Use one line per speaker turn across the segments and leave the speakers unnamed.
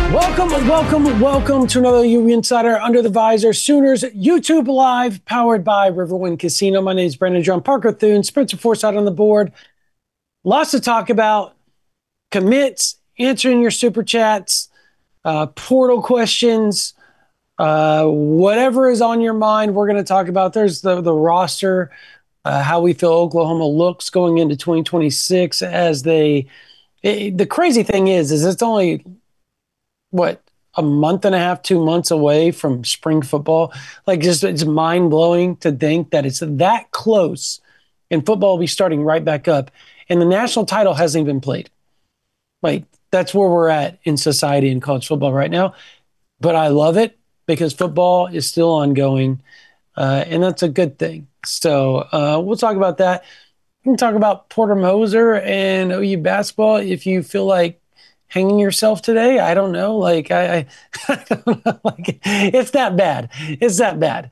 Welcome to another UW Insider Under the Visor Sooners YouTube Live, powered by Riverwind Casino. My name is Brandon John Parker Thune, Spencer Forsythe on the board. Lots to talk about. Commits, answering your super chats, portal questions, whatever is on your mind, we're going to talk about. There's the roster, how we feel Oklahoma looks going into 2026 as the crazy thing is it's only a month and a half, 2 months away from spring football. It's mind blowing to think that it's that close and football will be starting right back up. And the national title hasn't even been played. That's where we're at in society in college football right now. But I love it because football is still ongoing. And that's a good thing. So we'll talk about that. We can talk about Porter Moser and OU basketball if you feel like hanging yourself today. I don't know. I don't know. It's that bad. It's that bad.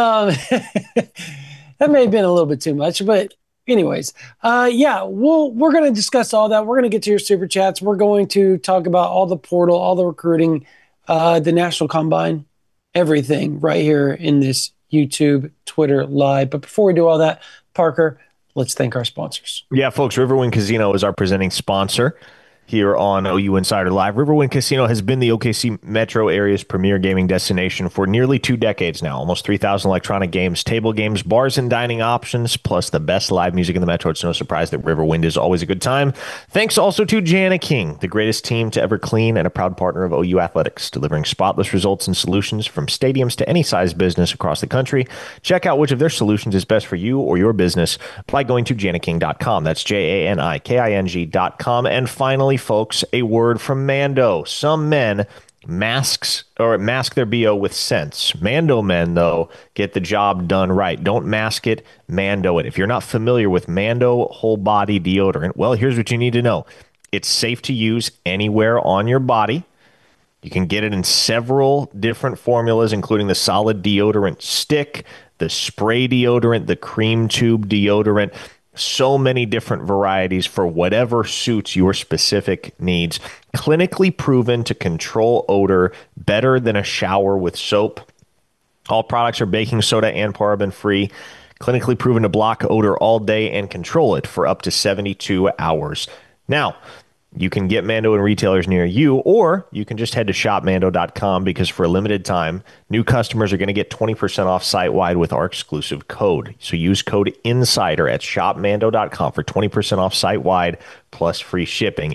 That may have been a little bit too much, but anyways, we're going to discuss all that. We're going to get to your super chats. We're going to talk about all the portal, all the recruiting, the National Combine, everything right here in this YouTube, Twitter live. But before we do all that, Parker, let's thank our sponsors.
Yeah, folks, Riverwind Casino is our presenting sponsor here on OU Insider Live. Riverwind Casino has been the OKC metro area's premier gaming destination for nearly 2 decades now. Almost 3,000 electronic games, table games, bars and dining options, plus the best live music in the metro. It's no surprise that Riverwind is always a good time. Thanks also to Jana King, the greatest team to ever clean and a proud partner of OU Athletics, delivering spotless results and solutions from stadiums to any size business across the country. Check out which of their solutions is best for you or your business by going to janaking.com. That's JANIKING.com. And finally, folks, a word from Mando. Some men mask their BO with sense. Mando men, though, get the job done right. Don't mask it, Mando it. If you're not familiar with Mando whole body deodorant, well, here's what you need to know. It's safe to use anywhere on your body. You can get it in several different formulas, including the solid deodorant stick, the spray deodorant, the cream tube deodorant. So many different varieties for whatever suits your specific needs. Clinically proven to control odor better than a shower with soap. All products are baking soda and paraben free. Clinically proven to block odor all day and control it for up to 72 hours. Now, you can get Mando in retailers near you, or you can just head to shopmando.com because for a limited time, new customers are going to get 20% off site-wide with our exclusive code. So use code INSIDER at shopmando.com for 20% off site-wide plus free shipping.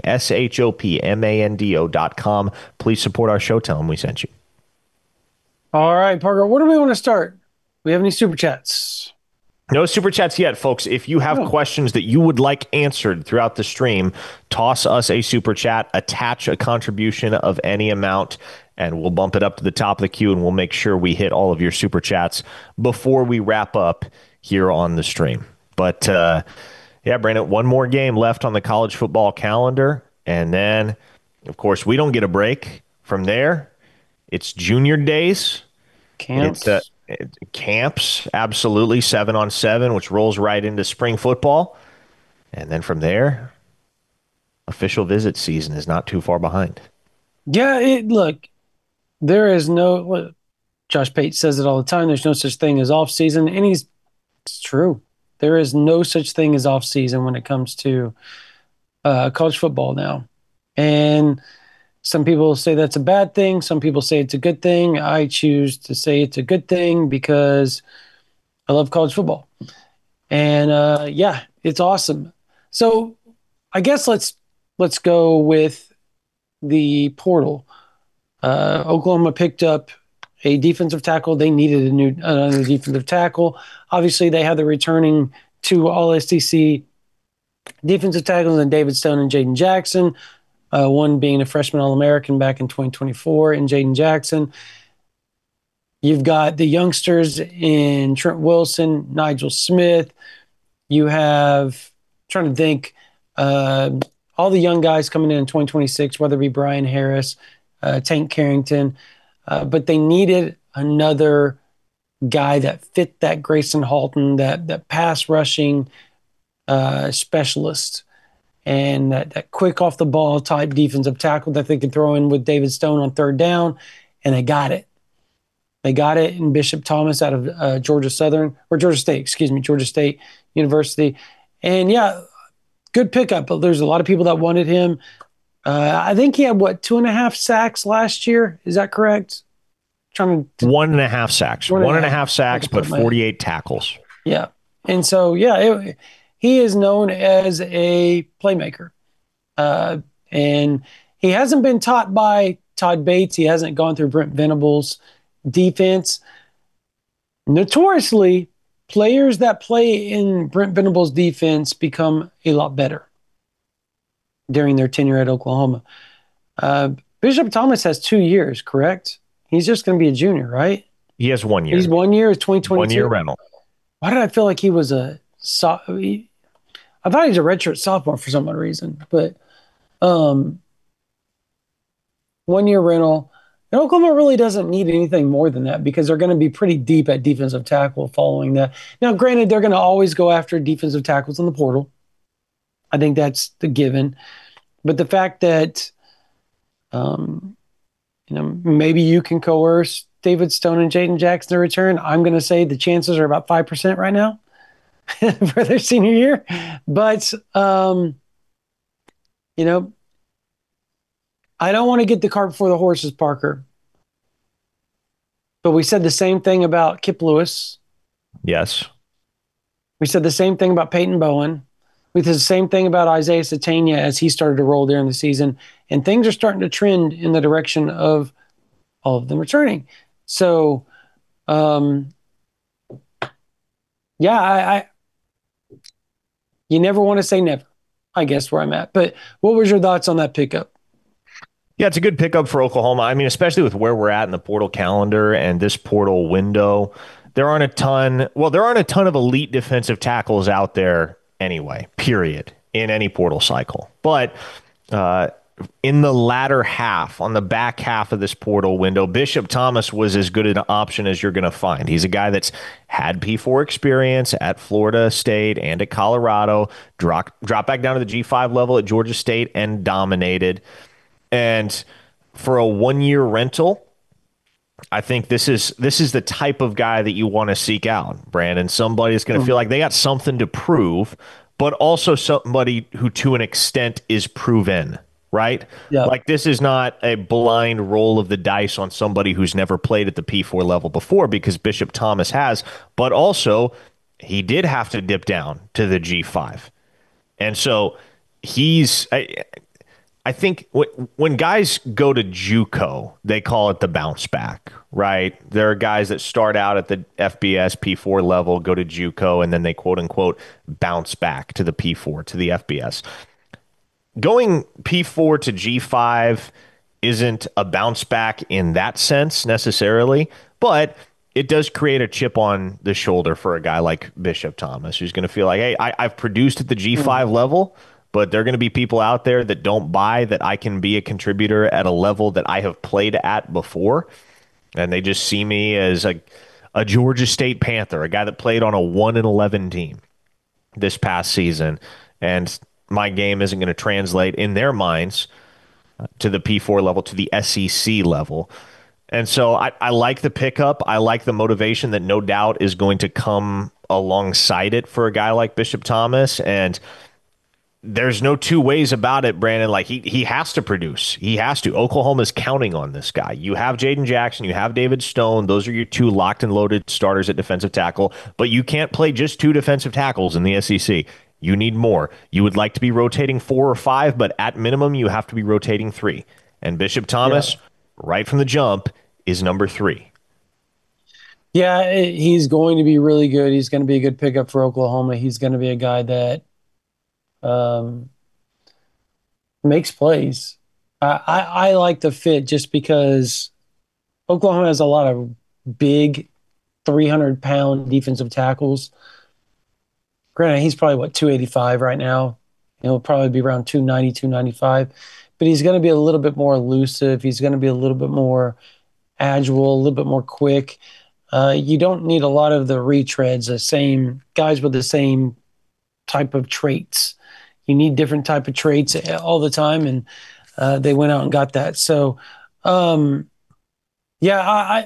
SHOPMANDO.com. Please support our show. Tell them we sent you.
All right, Parker, where do we want to start? We have any super chats?
No super chats yet, folks. If you have questions that you would like answered throughout the stream, toss us a super chat, attach a contribution of any amount, and we'll bump it up to the top of the queue, and we'll make sure we hit all of your super chats before we wrap up here on the stream. But, Brandon, one more game left on the college football calendar, and then, of course, we don't get a break from there. It's junior days.
Camps.
Camps, absolutely, 7-on-7, which rolls right into spring football. And then from there, official visit season is not too far behind.
Yeah, look, there is Josh Pate says it all the time, there's no such thing as off season, and it's true. There is no such thing as off season when it comes to college football now. And some people say that's a bad thing. Some people say it's a good thing. I choose to say it's a good thing because I love college football. And it's awesome. So I guess let's go with the portal. Oklahoma picked up a defensive tackle. They needed another defensive tackle. Obviously, they have the returning 2 All-SEC defensive tackles in David Stone and Jaden Jackson. One being a freshman All-American back in 2024 in Jaden Jackson. You've got the youngsters in Trent Wilson, Nigel Smith. You have, trying to think, all the young guys coming in 2026, whether it be Brian Harris, Tank Carrington. But they needed another guy that fit that Grayson Halton, that pass rushing specialist. and that quick off the ball type defensive tackle that they could throw in with David Stone on third down, and they got it. They got it in Bishop Thomas out of Georgia Southern, or Georgia State, excuse me, Georgia State University. And yeah, good pickup. But there's a lot of people that wanted him. I think he had what, 2.5 sacks last year. Is that correct? Trying to
1.5 sacks, one and a half sacks, but 48 tackles.
Yeah, and so yeah, he is known as a playmaker, and he hasn't been taught by Todd Bates. He hasn't gone through Brent Venables' defense. Notoriously, players that play in Brent Venables' defense become a lot better during their tenure at Oklahoma. Bishop Thomas has 2 years, correct? He's just going to be a junior, right?
He has 1 year.
He's 1 year, it's 2022.
1 year rental.
Why did I feel like he was I thought he was a redshirt sophomore for some odd reason, but 1 year rental. And Oklahoma really doesn't need anything more than that because they're going to be pretty deep at defensive tackle following that. Now, granted, they're going to always go after defensive tackles in the portal. I think that's the given. But the fact that, maybe you can coerce David Stone and Jaden Jackson to return, I'm going to say the chances are about 5% right now for their senior year. But, I don't want to get the cart before the horses, Parker. But we said the same thing about Kip Lewis.
Yes.
We said the same thing about Peyton Bowen. We said the same thing about Isaiah Satania as he started to roll during the season. And things are starting to trend in the direction of all of them returning. So, you never want to say never, I guess, where I'm at. But what was your thoughts on that pickup?
Yeah, it's a good pickup for Oklahoma. I mean, especially with where we're at in the portal calendar and this portal window, there aren't a ton of elite defensive tackles out there anyway, period, in any portal cycle. But in the latter half, on the back half of this portal window, Bishop Thomas was as good an option as you're going to find. He's a guy that's had P4 experience at Florida State and at Colorado, dropped back down to the G5 level at Georgia State and dominated. And for a 1 year rental, I think this is the type of guy that you want to seek out, Brandon. Somebody is going to feel like they got something to prove, but also somebody who to an extent is proven, right?
Yeah.
Like this is not a blind roll of the dice on somebody who's never played at the P4 level before, because Bishop Thomas has, but also he did have to dip down to the G5. And so I think when guys go to JUCO, they call it the bounce back, right? There are guys that start out at the FBS P4 level, go to JUCO, and then they quote unquote bounce back to the P4, to the FBS. Going P4 to G5 isn't a bounce back in that sense necessarily, but it does create a chip on the shoulder for a guy like Bishop Thomas, who's going to feel like, hey, I've produced at the G5 level, but there are going to be people out there that don't buy that I can be a contributor at a level that I have played at before. And they just see me as a Georgia State Panther, a guy that played on a 1-11 team this past season. And my game isn't going to translate in their minds to the P4 level, to the SEC level. And so I like the pickup. I like the motivation that no doubt is going to come alongside it for a guy like Bishop Thomas. And there's no two ways about it, Brandon. Like he has to produce. He has to. Oklahoma's counting on this guy. You have Jaden Jackson. You have David Stone. Those are your two locked and loaded starters at defensive tackle. But you can't play just two defensive tackles in the SEC. You need more. You would like to be rotating 4 or 5, but at minimum, you have to be rotating 3. And Bishop Thomas, right from the jump, is number 3.
Yeah, he's going to be really good. He's going to be a good pickup for Oklahoma. He's going to be a guy that makes plays. I like the fit just because Oklahoma has a lot of big 300-pound defensive tackles. Granted, he's probably, 285 right now. He'll probably be around 290, 295. But he's going to be a little bit more elusive. He's going to be a little bit more agile, a little bit more quick. You don't need a lot of the retreads, the same guys with the same type of traits. you need different type of traits all the time, and they went out and got that. So, yeah,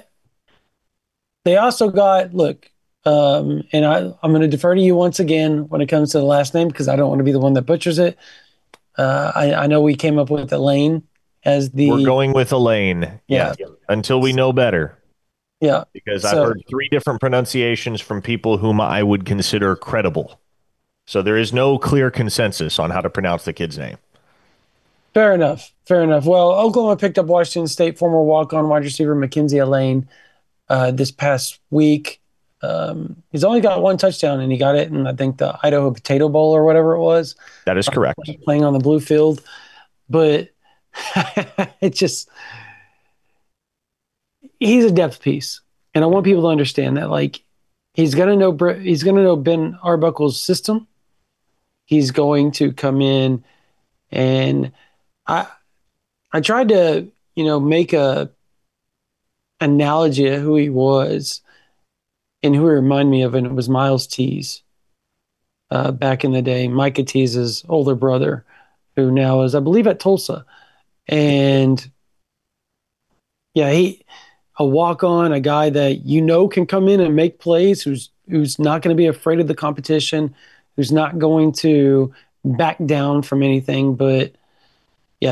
they also got look, and I'm going to defer to you once again when it comes to the last name because I don't want to be the one that butchers it. I know we came up with Elaine as
We're
the
going with Elaine.
yeah
Yes. Until we know better.
yeah.
Because I've
So
heard three different pronunciations from people whom I would consider credible. So there is no clear consensus on how to pronounce the kid's name.
fair enough, fair enough. Well, Oklahoma picked up Washington State former walk-on wide receiver Mackenzie Elaine this past week. He's only got one touchdown, and he got it in I think the Idaho Potato Bowl or whatever it was,
That is correct.
playing on the blue field. But it just he's a depth piece, and I want people to understand that. Like he's gonna know Ben Arbuckle's system. He's going to come in, and I I tried to make a analogy of who he was and who he reminded me of, and it was Miles Tees back in the day, Micah Tease's older brother, who now is, I believe, at Tulsa. And yeah, he a walk on, a guy that can come in and make plays, who's not going to be afraid of the competition, who's not going to back down from anything. But yeah,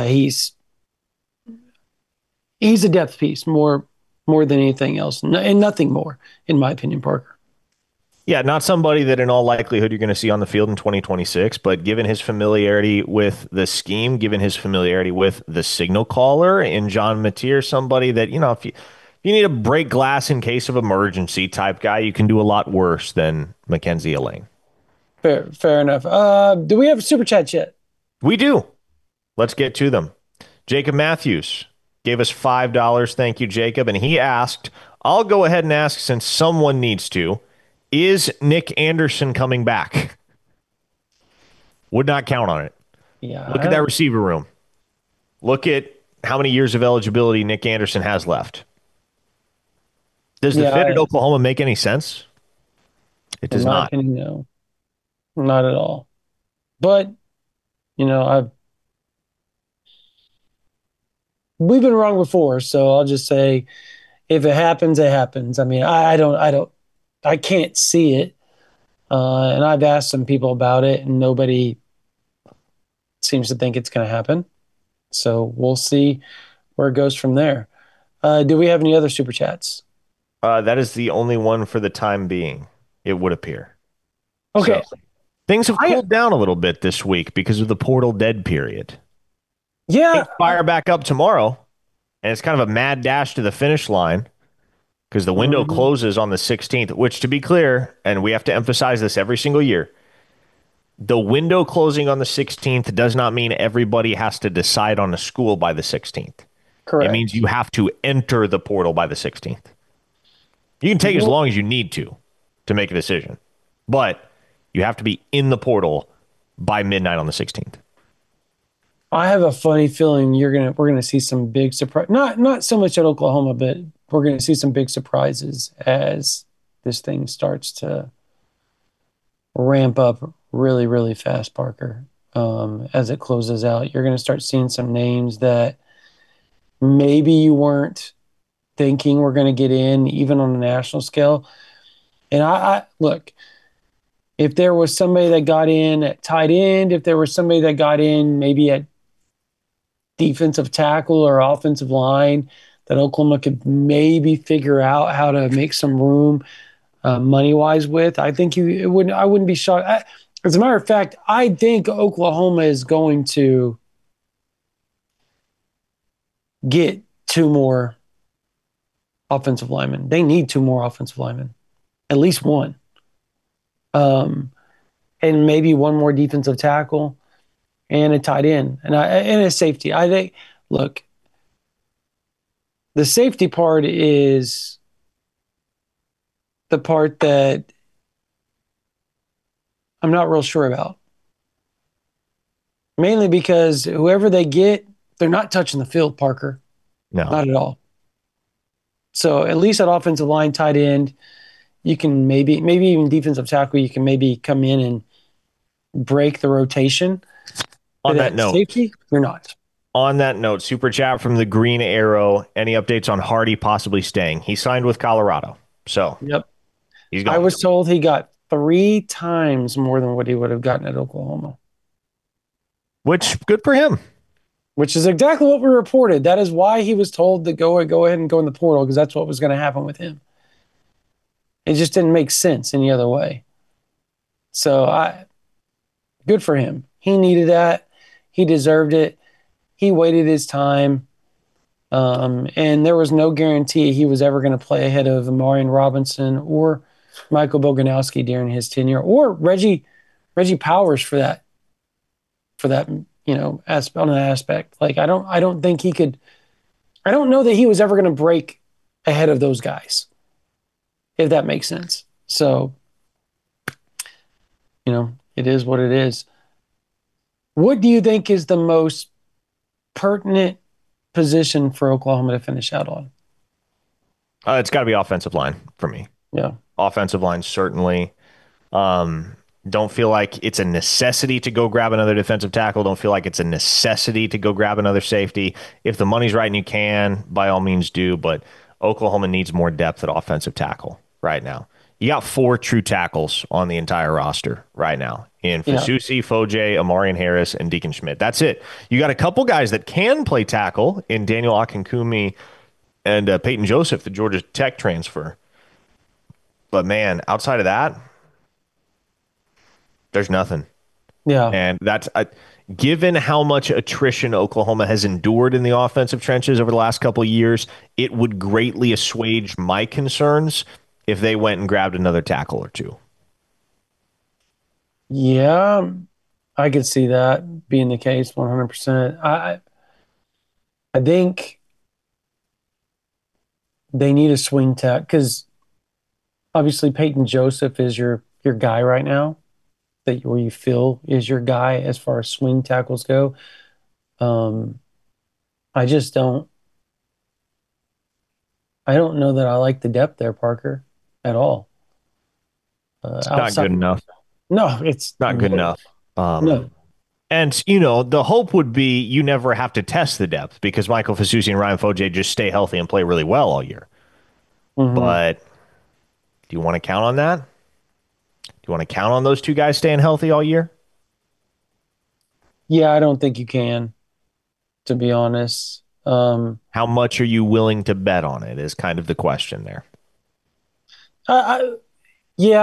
he's a depth piece more than anything else, and nothing more, in my opinion, Parker.
Yeah, not somebody that in all likelihood you're going to see on the field in 2026, but given his familiarity with the scheme, given his familiarity with the signal caller in John Mateer, somebody that, if you need to break glass in case of emergency type guy, you can do a lot worse than Mackenzie Elaine.
Fair enough. Do we have super chats yet?
We do. Let's get to them. Jacob Matthews gave us $5. Thank you, Jacob. And he asked, I'll go ahead and ask since someone needs to, is Nick Anderson coming back? Would not count on it.
Yeah.
Look at that receiver room. Look at how many years of eligibility Nick Anderson has left. Does the fit at Oklahoma make any sense? It does
in my
not.
opinion, no, not at all. But we've been wrong before, so I'll just say, if it happens, it happens. I mean, I can't see it, and I've asked some people about it, and nobody seems to think it's going to happen. So we'll see where it goes from there. Do we have any other super chats?
That is the only one for the time being, it would appear.
Okay.
So, things have cooled down a little bit this week because of the portal dead period.
Yeah.
Things fire back up tomorrow, and it's kind of a mad dash to the finish line because the window closes on the 16th, which, to be clear, and we have to emphasize this every single year, the window closing on the 16th does not mean everybody has to decide on a school by the 16th.
Correct.
It means you have to enter the portal by the 16th. You can take as long as you need to make a decision, but you have to be in the portal by midnight on the 16th.
I have a funny feeling we're gonna see some big surprise. Not so much at Oklahoma, but we're gonna see some big surprises as this thing starts to ramp up really, really fast, Parker. As it closes out, you're gonna start seeing some names that maybe you weren't thinking we're gonna get in, even on a national scale. And I look, if there was somebody that got in at tight end, if there was somebody that got in maybe at defensive tackle or offensive line that Oklahoma could maybe figure out how to make some room money wise with, I think I wouldn't be shocked. As a matter of fact, I think Oklahoma is going to get two more offensive linemen. They need two more offensive linemen, at least one, and maybe one more defensive tackle and a tight end and a safety. I think, look, the safety part is the part that I'm not real sure about. Mainly because whoever they get, they're not touching the field, Parker.
No.
Not at all. So at least at offensive line, tight end, you can maybe even defensive tackle, you can maybe come in and break the rotation.
On
But
that
at
note,
safety, you're not.
super chat from the Green Arrow. Any updates on Hardy possibly staying? He signed with Colorado, so
Yep.
he's
I
gone.
was told he got 3 times more than what he would have gotten at Oklahoma,
Which good for him.
which is exactly what we reported. That is why he was told to go ahead and go in the portal because that's what was going to happen with him. It just didn't make sense any other way. So good for him. He needed that. He deserved it. He waited his time. And there was no guarantee he was ever going to play ahead of Marion Robinson or Michael Boganowski during his tenure, or Reggie Powers for that on an aspect. Like I don't think he could. I don't know that he was ever going to break ahead of those guys, if that makes sense. So it is what it is. What do you think is the most pertinent position for Oklahoma to finish out on?
It's got to be offensive line for me.
Yeah.
Offensive line, certainly. Um, don't feel like it's a necessity to go grab another defensive tackle. Don't feel like it's a necessity to go grab another safety. If the money's right and you can, by all means do. But Oklahoma needs more depth at offensive tackle right now. You got 4 true tackles on the entire roster right now in
Yeah.
Fasusi, Foje, Amarian Harris, and Deacon Schmidt. That's it. You got a couple guys that can play tackle in Daniel Akinkumi and Peyton Joseph, the Georgia Tech transfer. But man, outside of that, there's nothing.
Yeah.
And that's given how much attrition Oklahoma has endured in the offensive trenches over the last couple of years, it would greatly assuage my concerns if they went and grabbed another tackle or two.
Yeah. I could see that being the case 100%. I think they need a swing tack because obviously Peyton Joseph is your guy right now where you feel is your guy as far as swing tackles go. Um, I just don't know that I like the depth there, Parker, at all.
It's not
Outside,
good enough.
no, it's
Not good enough.
no.
And, the hope would be you never have to test the depth because Michael Fasusi and Ryan Foje just stay healthy and play really well all year.
Hmm.
But do you want to count on that? Do you want to count on those two guys staying healthy all year?
Yeah, I don't think you can, to be honest.
How much are you willing to bet on it is kind of the question there.
I yeah,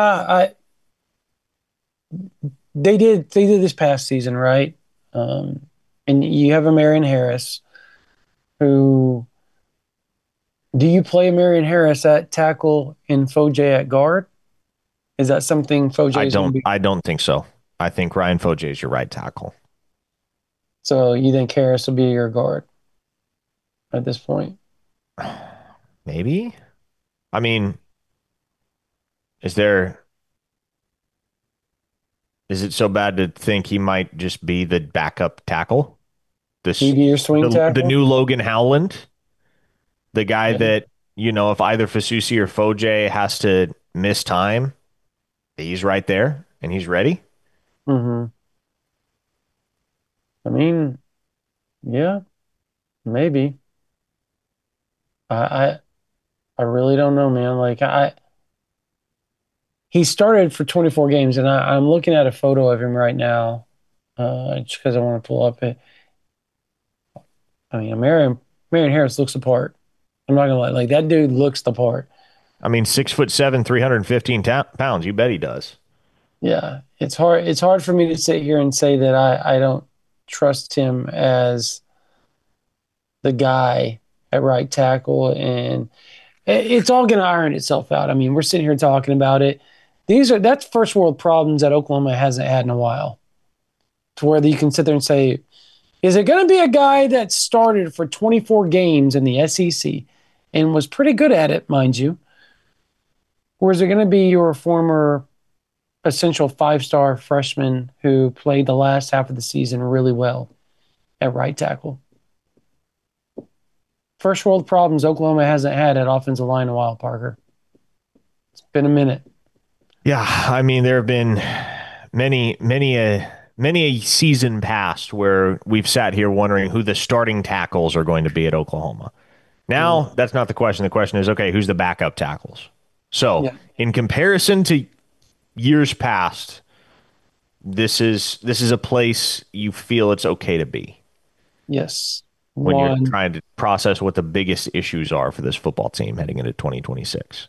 they did this past season, right? And you have a Marion Harris who do you play Marion Harris at tackle and Foje at guard? Is that something Foje is going to be?
I don't think so. I think Ryan Foje is your right tackle.
So you think Harris will be your guard at this point?
Maybe. I mean, is there is it so bad to think he might just be the backup tackle?
He
This
be your swing
the
tackle?
new Logan Howland, the guy
Yeah.
that, if either Fasusi or Foje has to miss time, he's right there and he's ready.
Hmm. I mean, yeah, maybe. I, I I really don't know, man. Like he started for 24 games, and I'm looking at a photo of him right now, just because I want to pull up it. I mean, Marion Harris looks the part. I'm not gonna lie, like that dude looks the part.
I mean, 6'7", 315 pounds. You bet he does.
Yeah, it's hard. It's hard for me to sit here and say that I don't trust him as the guy at right tackle, and it's all going to iron itself out. I mean, we're sitting here talking about it. That's first world problems that Oklahoma hasn't had in a while. To where you can sit there and say, is it going to be a guy that started for 24 games in the SEC and was pretty good at it, mind you, or is it going to be your former essential 5-star freshman who played the last half of the season really well at right tackle? First world problems Oklahoma hasn't had at offensive line in a while, Parker. It's been a minute.
Yeah, I mean, there have been many many a season past where we've sat here wondering who the starting tackles are going to be at Oklahoma. Now,
Mm.
that's not the question. The question is, okay, who's the backup tackles? So,
Yeah.
in comparison to years past, this is a place you feel it's okay to be
Yes.
when you're
One
trying to process what the biggest issues are for this football team heading into 2026.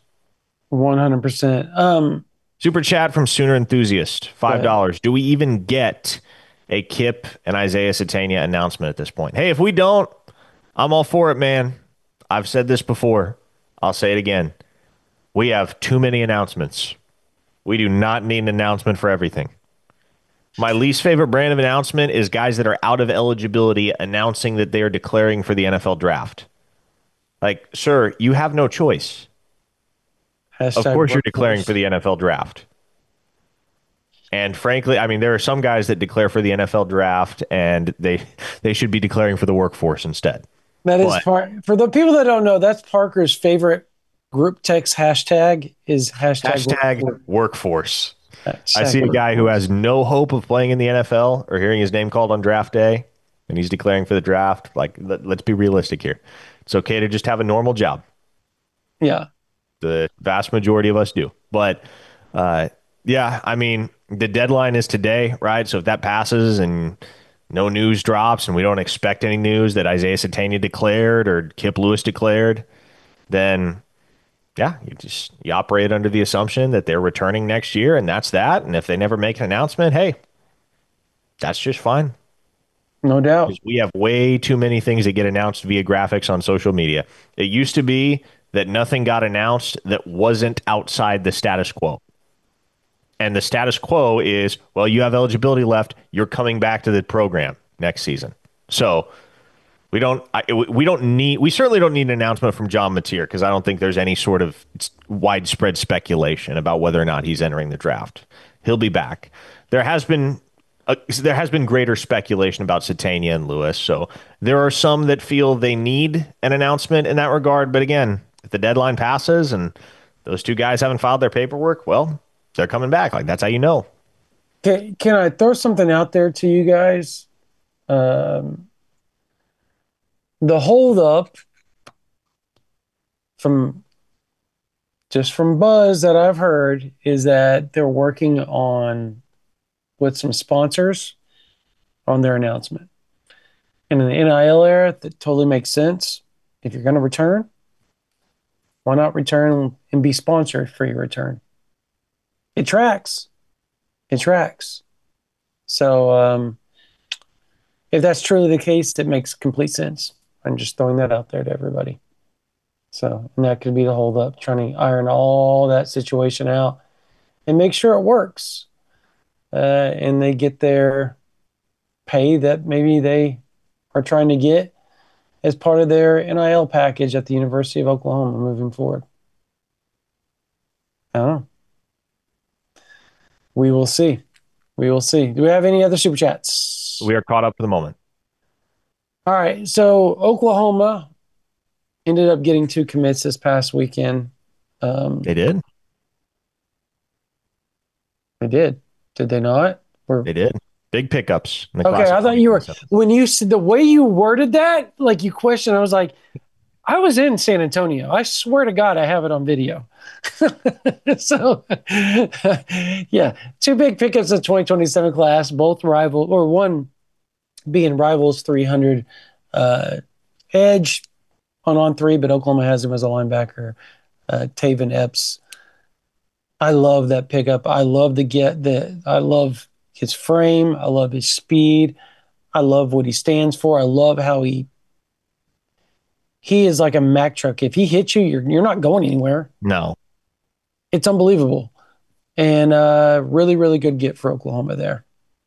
100%.
Super chat from Sooner Enthusiast,
Go ahead.
$5. Do we even get a Kip and Isaiah Satania announcement at this point? Hey, if we don't, I'm all for it, man. I've said this before. I'll say it again. We have too many announcements. We do not need an announcement for everything. My least favorite brand of announcement is guys that are out of eligibility announcing that they are declaring for the NFL draft. Like, sir, you have no choice. Of
Hashtag
course, you're declaring for
workforce.
the NFL draft. And frankly, I mean, there are some guys that declare for the NFL draft, and they should be declaring for the workforce instead.
That is
But
part for the people that don't know, that's Parker's favorite group text hashtag is hashtag
hashtag
workforce.
workforce. I
Hashtag
see a guy who
workforce.
has no hope of playing in the NFL or hearing his name called on draft day, and he's declaring for the draft. Like, let's be realistic here. It's okay to just have a normal job.
Yeah.
The vast majority of us do. But uh, yeah, I mean, the deadline is today, right? So if that passes and no news drops and we don't expect any news that Isaiah Satania declared or Kip Lewis declared, then yeah, you operate under the assumption that they're returning next year and that's that. And if they never make an announcement, hey, that's just fine.
No doubt.
Because we have way too many things that get announced via graphics on social media. It used to be that nothing got announced that wasn't outside the status quo. And the status quo is, well, you have eligibility left. You're coming back to the program next season. So we certainly don't need an announcement from John Mateer because I don't think there's any sort of widespread speculation about whether or not he's entering the draft. He'll be back. There has been greater speculation about Satania and Lewis. So there are some that feel they need an announcement in that regard. But again, if the deadline passes and those two guys haven't filed their paperwork, well, they're coming back. Like that's how you know.
Can I throw something out there to you guys? Um, the holdup from from buzz that I've heard is that they're working on with some sponsors on their announcement. And in the NIL era, that totally makes sense. If you're going to return, why not return and be sponsored for your return? It tracks. It tracks. So if that's truly the case, it makes complete sense. I'm just throwing that out there to everybody. So, and that could be the holdup, trying to iron all that situation out and make sure it works. And they get their pay that maybe they are trying to get as part of their NIL package at the University of Oklahoma moving forward. I don't know. We will see. We will see. Do we have any other super chats?
We are caught up for the moment.
All right. So Oklahoma ended up getting 2 commits this past weekend.
They did.
They did. Did they not?
They did. Big pickups. In the
Okay,
class of
I thought you were
2027.
when you said the way you worded that, like you questioned. I was like, I was in San Antonio. I swear to God, I have it on video. So, yeah, 2 big pickups in 2027 class, both rival or one being rivals 300 edge on 3, but Oklahoma has him as a linebacker. Taven Epps. I love that pickup. I love I love his frame. I love his speed. I love what he stands for. I love how he is like a Mack truck. If he hits you, you're not going anywhere.
No.
It's unbelievable. And really, really good get for Oklahoma there.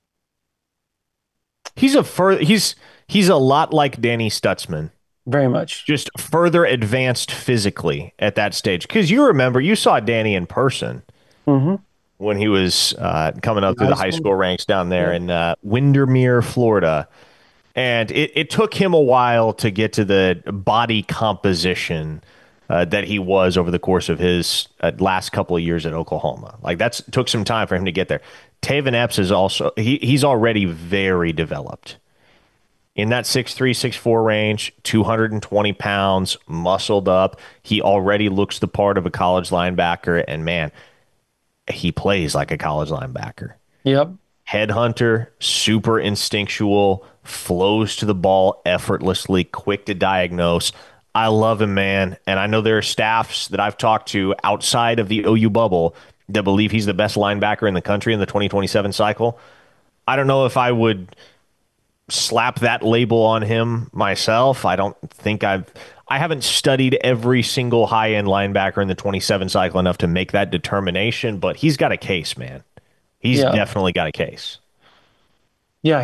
He's a lot like Danny Stutzman,
Very much.
just further advanced physically at that stage. Because you remember, you saw Danny in person
Mm-hmm.
when he was coming up through
High
the high
school.
school ranks down there
Yeah.
in Windermere, Florida. And it took him a while to get to the body composition that he was over the course of his last couple of years at Oklahoma. Like took some time for him to get there. Taven Epps is also he's already very developed in that 6'3", 6'4" range, 220 pounds, muscled up. He already looks the part of a college linebacker, and man, he plays like a college linebacker.
Yep.
Headhunter, super instinctual, flows to the ball effortlessly, quick to diagnose. I love him, man. And I know there are staffs that I've talked to outside of the OU bubble that believe he's the best linebacker in the country in the 2027 cycle. I don't know if I would slap that label on him myself. I haven't studied every single high-end linebacker in the 27 cycle enough to make that determination, but he's got a case, man. He's
Yeah.
definitely got a case.
Yeah.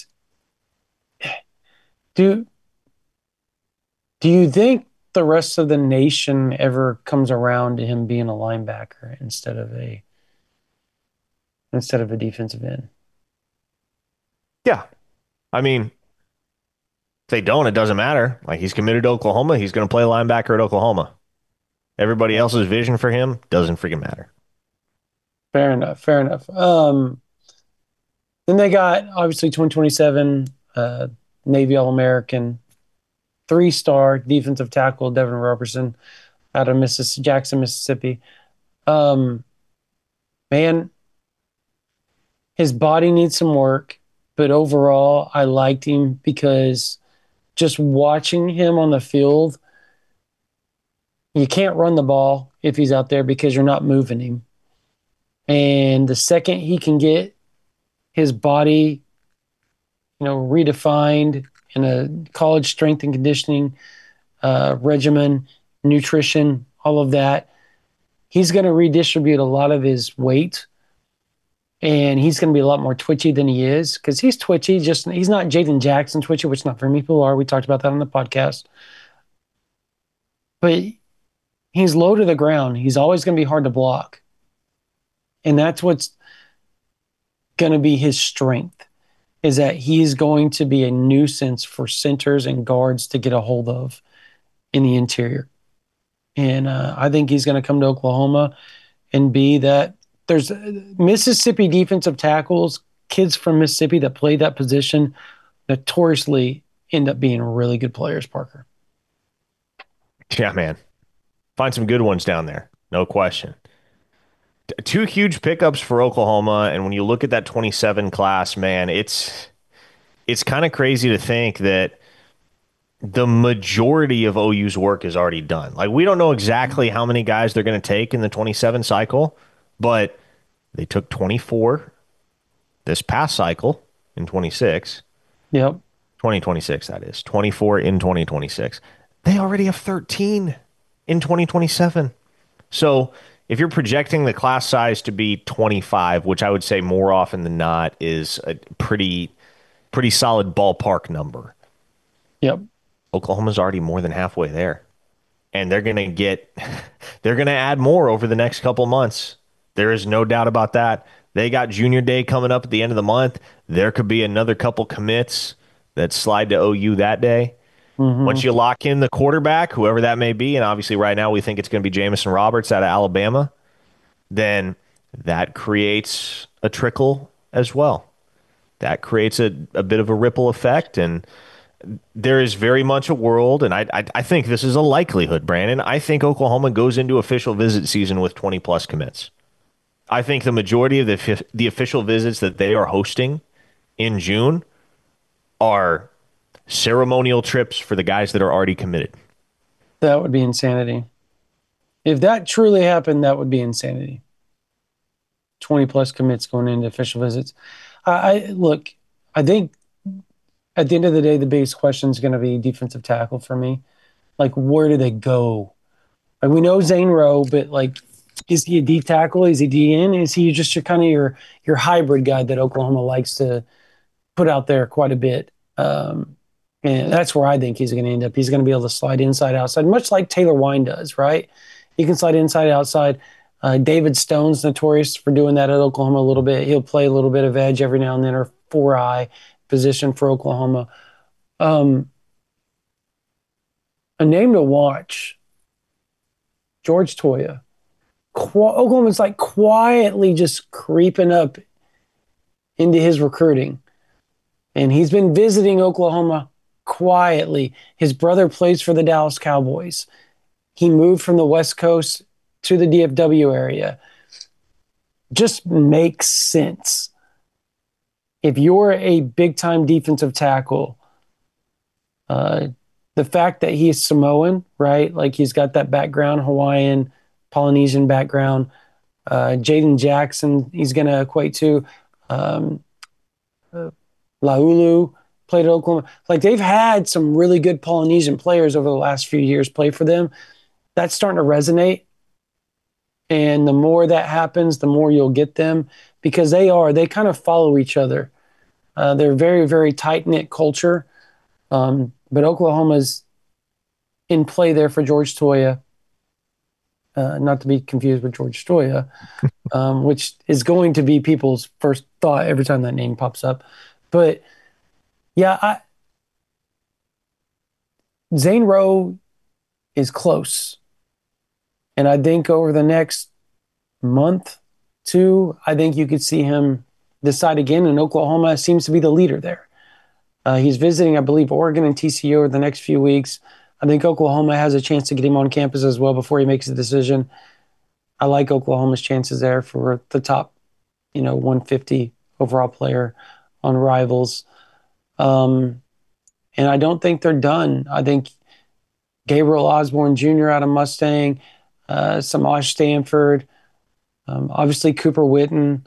Do do you think the rest of the nation ever comes around to him being a linebacker instead of a defensive end?
Yeah. I mean, if they don't, it doesn't matter. Like he's committed to Oklahoma. He's going to play linebacker at Oklahoma. Everybody
Yeah.
else's vision for him doesn't freaking matter.
Fair enough. Fair enough. Then they got obviously 2027 Navy All American, 3-star defensive tackle Devin Robertson out of Jackson, Mississippi. Um, Man, his body needs some work, but overall, I liked him because just watching him on the field, you can't run the ball if he's out there because you're not moving him. And the second he can get his body, redefined in a college strength and conditioning regimen, nutrition, all of that, he's going to redistribute a lot of his weight, and he's going to be a lot more twitchy than he is because he's twitchy. Just he's not Jaden Jackson twitchy, which not very many people are. We talked about that on the podcast, but he's low to the ground. He's always going to be hard to block, and that's what's going to be his strength. Is that he's going to be a nuisance for centers and guards to get a hold of in the interior. And I think he's going to come to Oklahoma and be that. There's Mississippi defensive tackles, kids from Mississippi that play that position notoriously end up being really good players, Parker.
Yeah, man. Find some good ones down there. No question. Two huge pickups for Oklahoma. And when you look at that 27 class, man, it's kind of crazy to think that the majority of OU's work is already done. Like we don't know exactly how many guys they're going to take in the 27 cycle, but they took 24 this past cycle in 26.
Yep.
2026, that is. 24 in 2026. They already have 13 in 2027. So if you're projecting the class size to be 25, which I would say more often than not is a pretty solid ballpark number.
Yep.
Oklahoma's already more than halfway there. And they're going to add more over the next couple months. There is no doubt about that. They got junior day coming up at the end of the month. There could be another couple commits that slide to OU that day. Once
Mm-hmm.
you lock in the quarterback, whoever that may be, and obviously right now we think it's going to be Jamison Roberts out of Alabama, then that creates a trickle as well. That creates a bit of a ripple effect. And there is very much a world, and I think this is a likelihood, Brandon. I think Oklahoma goes into official visit season with 20 plus commits. I think the majority of the official visits that they are hosting in June are ceremonial trips for the guys that are already committed.
That would be insanity. If that truly happened, that would be insanity. 20 plus commits going into official visits. I look, I think at the end of the day, the biggest question is going to be defensive tackle for me. Like, where do they go? Like, we know Zane Rowe, but like, is he a D tackle? Is he DN? Is he just your hybrid guy that Oklahoma likes to put out there quite a bit? And that's where I think he's going to end up. He's going to be able to slide inside, outside, much like Taylor Wine does, right? He can slide inside, outside. David Stone's notorious for doing that at Oklahoma a little bit. He'll play a little bit of edge every now and then, or 4-eye position for Oklahoma. Um, a name to watch: George Toya. Oklahoma's like quietly just creeping up into his recruiting. And he's been visiting Oklahoma quietly. His brother plays for the Dallas Cowboys. He moved from the West Coast to the DFW area. Just makes sense. If you're a big time defensive tackle, uh, the fact that he's Samoan, right? Like he's got that background, Hawaiian, Polynesian background. Jaden Jackson, he's going to equate to. Um, Laulu played at Oklahoma. Like they've had some really good Polynesian players over the last few years play for them. That's starting to resonate. And the more that happens, the more you'll get them because they kind of follow each other. They're very, very tight knit culture. But Oklahoma's in play there for George Toya, not to be confused with George Stoya, which is going to be people's first thought every time that name pops up. But yeah, Zane Rowe is close. And I think over the next month, two, I think you could see him decide again. And Oklahoma seems to be the leader there. He's visiting, I believe, Oregon and TCU over the next few weeks. I think Oklahoma has a chance to get him on campus as well before he makes a decision. I like Oklahoma's chances there for the top, 150 overall player on Rivals. And I don't think they're done. I think Gabriel Osborne Jr. out of Mustang, Samaj Stanford, obviously Cooper Witten.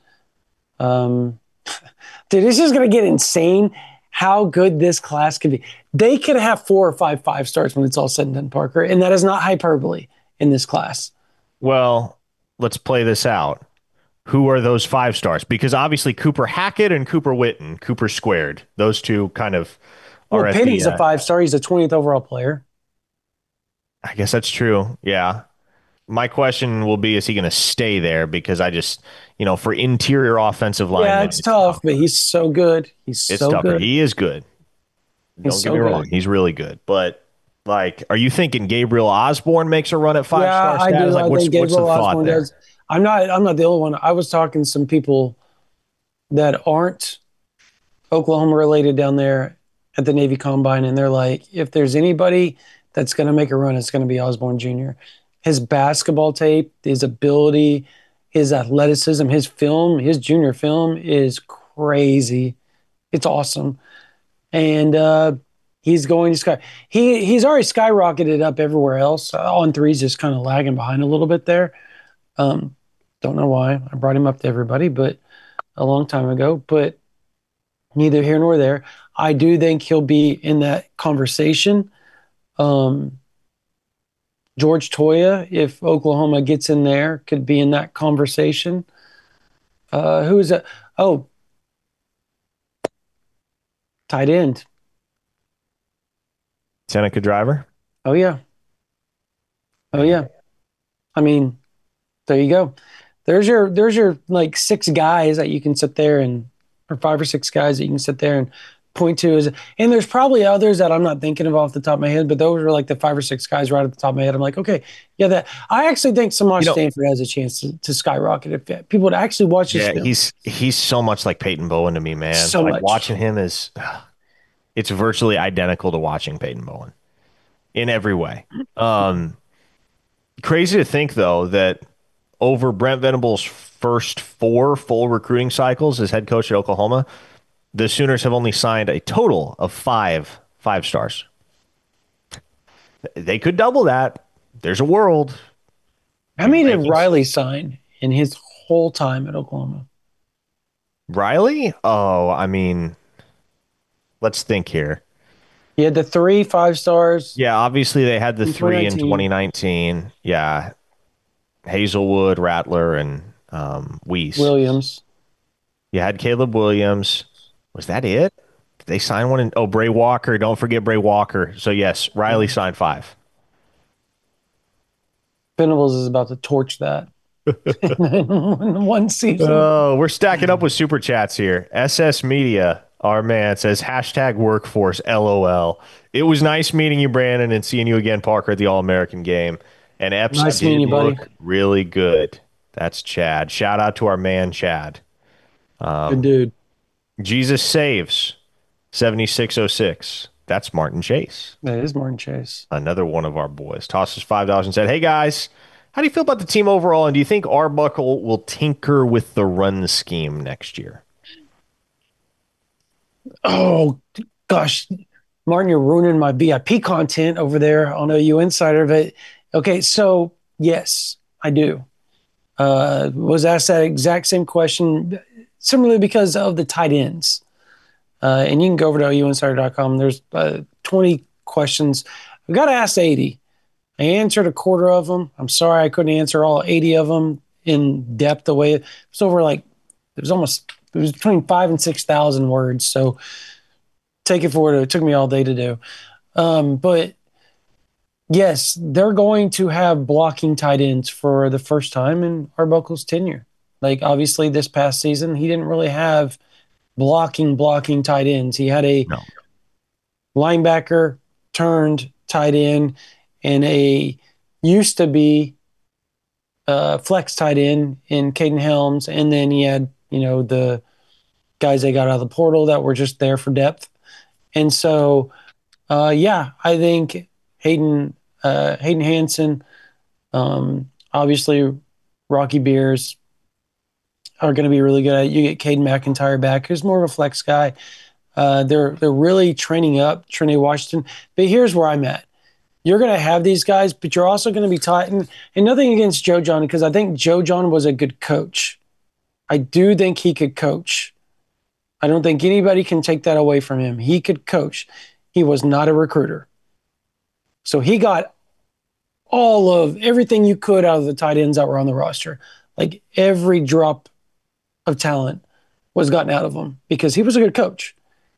Dude, this is going to get insane how good this class could be. They could have 4 or 5 stars when it's all said and done, Parker, and that is not hyperbole in this class.
Well, let's play this out. Who are those 5 stars? Because obviously Cooper Hackett and Cooper Witten, Cooper squared, those two kind of
Well,
are at
Penny's
the.
a 5 star. He's a 20th overall player.
I guess that's true. Yeah. My question will be: is he going to stay there? Because I just, for interior offensive
Yeah,
linemen,
it's
it's
tough, but
tougher.
he's so good. He's
It's
so
tougher.
good.
He is good.
He's
Don't get me
so
wrong.
good.
He's really good. But like, are you thinking Gabriel Osborne makes a run at five
Yeah,
star
I
status?
do.
Like,
I
what's
think
what's the
Gabriel
thought
Osborne
there?
does. I'm not the only one. I was talking to some people that aren't Oklahoma related down there at the Navy Combine, and they're like, if there's anybody that's going to make a run, it's going to be Osborne Jr. His basketball tape, his ability, his athleticism, his film, his junior film is crazy. It's awesome, and he's going to sky. He's already skyrocketed up everywhere else. On threes, just kind of lagging behind a little bit there. Um, don't know why I brought him up to everybody, but a long time ago. But neither here nor there. I do think he'll be in that conversation. Um, George Toya, if Oklahoma gets in there, could be in that conversation. Who is it? Oh, tight end.
Seneca Driver.
Oh yeah. Oh yeah. I mean, there you go. There's your like 6 guys that you can sit there and or 5 or 6 guys that you can sit there and point to as and there's probably others that I'm not thinking of off the top of my head, but those are like the 5 or 6 guys right at the top of my head. I'm like, okay, yeah, that I actually think
You
Samaj
know,
Stanford has a chance to skyrocket if people would actually watch his
yeah,
film
he's so much like Peyton Bowen to me, man.
so
Like
much.
watching him is it's virtually identical to watching Peyton Bowen in every way. Um, Crazy to think though that over Brent Venables' first 4 full recruiting cycles as head coach at Oklahoma, the Sooners have only signed a total of 5 stars. They could double that. There's a world.
How
Your
many did
rankings.
Riley sign in his whole time at Oklahoma?
Riley? Oh, I mean, let's think here.
He had the 3 5 stars
Yeah, obviously they had the
in
3 in
2019.
2019. Yeah, Hazelwood, Rattler, and Weiss.
Williams.
You had Caleb Williams. Was that it? Did they sign one? Oh, Bray Walker. Don't forget Bray Walker. So yes, Riley
Yeah.
signed 5.
Venables is about to torch that in one season.
Oh, we're stacking up with super chats here. SS Media, our man, says hashtag workforce LOL. It was nice meeting you, Brandon, and seeing you again, Parker, at the All American game. And Epps
Nice meeting
did
you, buddy.
look really good. That's Chad. Shout out to our man, Chad.
Good dude.
Jesus saves 7606. That's Martin Chase.
That is Martin Chase.
Another one of our boys. Tosses $5 and said, "Hey guys, how do you feel about the team overall? And do you think Arbuckle will tinker with the run scheme next year?"
Oh gosh, Martin, you're ruining my VIP content over there on OU Insider. But okay, so yes, I do. Was asked that exact same question, similarly because of the tight ends. And you can go over to ouinsider.com. There's 20 questions. I got asked 80. I answered a quarter of them. I'm sorry I couldn't answer all 80 of them in depth. The way it was over, like it was between 5 and 6,000 words. So take it for what it took me all day to do. But yes, they're going to have blocking tight ends for the first time in Arbuckle's tenure. Like obviously this past season, he didn't really have blocking tight ends. He had a
No.
linebacker turned tight end and a used to be flex tight end in Caden Helms, and then he had the guys they got out of the portal that were just there for depth. And so, yeah, I think Hayden Hansen, obviously Rocky Beers are going to be really good at it. You get Caden McIntyre back, who's more of a flex guy. They're really training up Trinity Washington. But here's where I'm at. You're going to have these guys, but you're also going to be taught, and nothing against Joe John, because I think Joe John was a good coach. I do think he could coach. I don't think anybody can take that away from him. He could coach. He was not a recruiter. So he got all of everything you could out of the tight ends that were on the roster. Like every drop of talent was gotten out of him because he was a good coach.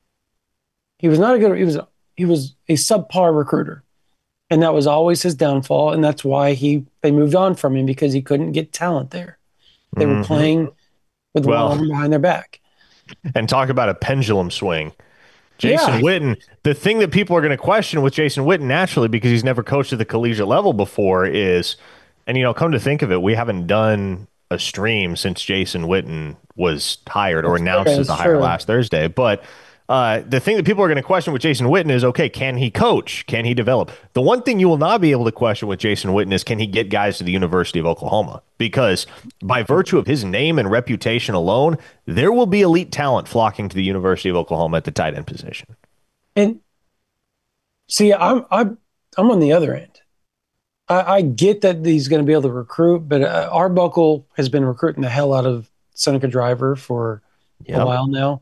He was not a good, he was a subpar recruiter. And that was always his downfall. And that's why they moved on from him, because he couldn't get talent there. They were playing with one arm behind their back.
And talk about a pendulum swing. Jason Witten, the thing that people are going to question with Jason Witten naturally, because he's never coached at the collegiate level before, is, and come to think of it, we haven't done a stream since Jason Witten was hired or announced as a hire last Thursday. But the thing that people are going to question with Jason Witten is, okay, can he coach? Can he develop? The one thing you will not be able to question with Jason Witten is, can he get guys to the University of Oklahoma? Because by virtue of his name and reputation alone, there will be elite talent flocking to the University of Oklahoma at the tight end position.
And see, I'm on the other end. I get that he's going to be able to recruit, but Arbuckle has been recruiting the hell out of Seneca Driver for a while now.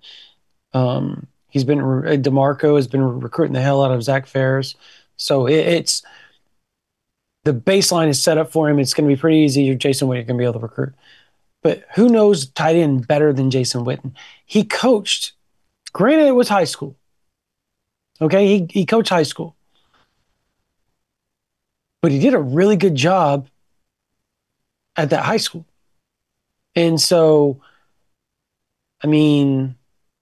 He's been DeMarco has been recruiting the hell out of Zach Ferris. So it's the baseline is set up for him. It's going to be pretty easy. Jason Witten can be able to recruit. But who knows tight end better than Jason Witten? He coached. Granted, it was high school. Okay, he coached high school. But he did a really good job at that high school. And so, I mean,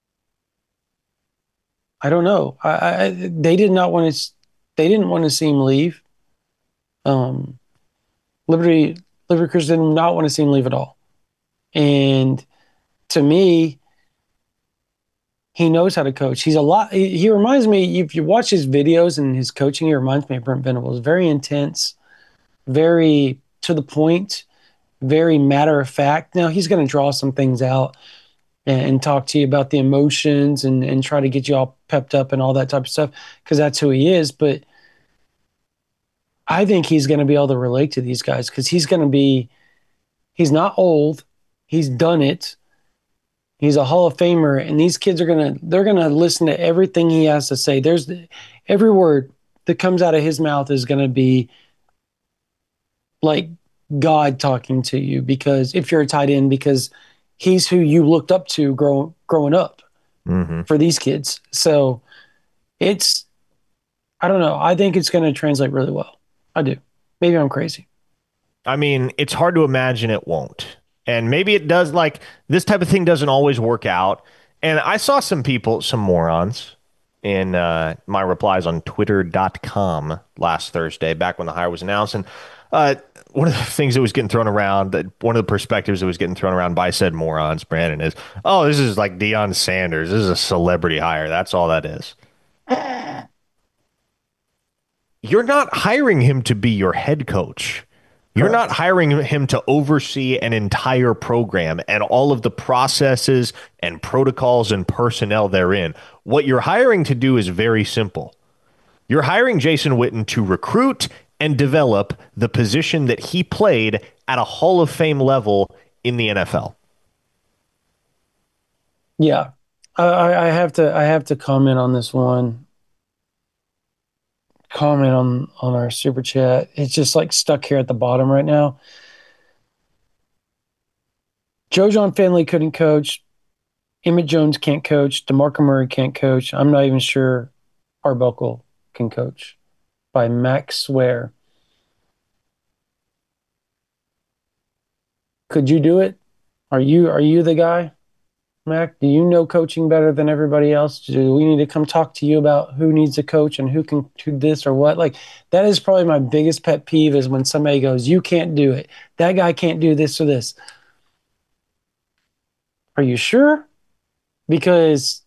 I don't know. They did not want to. They didn't want to see him leave. Liberty Chris did not want to see him leave at all. And to me, he knows how to coach. He's a lot. He reminds me. If you watch his videos and his coaching, he reminds me of Brent Venables. Very intense, very to the point, very matter of fact. Now he's going to draw some things out and talk to you about the emotions and try to get you all pepped up and all that type of stuff, because that's who he is. But I think he's going to be able to relate to these guys, because he's not old. He's done it. He's a Hall of Famer, and these kids they're going to listen to everything he has to say. Every word that comes out of his mouth is going to be like God talking to you, because if you're a tight end, because he's who you looked up to growing up for these kids. So I don't know. I think it's going to translate really well. I do. Maybe I'm crazy.
I mean, it's hard to imagine it won't. And maybe it does. Like, this type of thing doesn't always work out. And I saw some morons in my replies on twitter.com last Thursday, back when the hire was announced. And Uh, one of the things that was getting thrown around, that one of the perspectives that was getting thrown around by said morons, Brandon, is, oh, this is like Deion Sanders. This is a celebrity hire. That's all that is. You're not hiring him to be your head coach. You're not
Correct.
hiring him to oversee an entire program and all of the processes and protocols and personnel therein. What you're hiring to do is very simple. You're hiring Jason Witten to recruit and develop the position that he played at a Hall of Fame level in the NFL.
Yeah. I have to comment on this one. Comment on our super chat. It's just like stuck here at the bottom right now. Joe John Finley couldn't coach. Emmett Jones can't coach. DeMarco Murray can't coach. I'm not even sure Arbuckle can coach. By Max Swear. Could you do it? Are you the guy, Mac? Do you know coaching better than everybody else? Do we need to come talk to you about who needs a coach and who can do this or what? Like that is probably my biggest pet peeve is when somebody goes, "You can't do it. That guy can't do this or this." Are you sure? Because